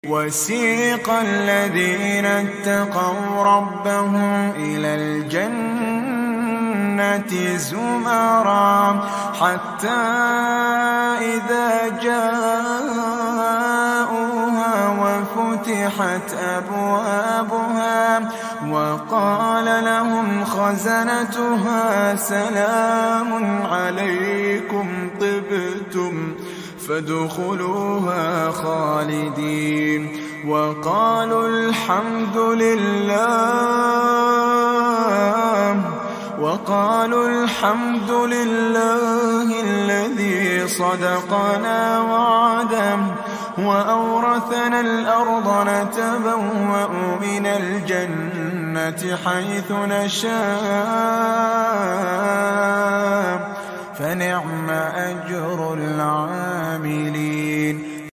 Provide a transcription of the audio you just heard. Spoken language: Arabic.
وسيق الذين اتقوا ربهم إلى الجنة زمرا حتى إذا جاءوها وفتحت أبوابها وقال لهم خزنتها سلام عليكم طبتم فادخلوها خالدين وقالوا الحمد لله الذي صدقنا وعده وأورثنا الأرض نتبوأ من الجنة حيث نشاء فنعم أجر العاملين.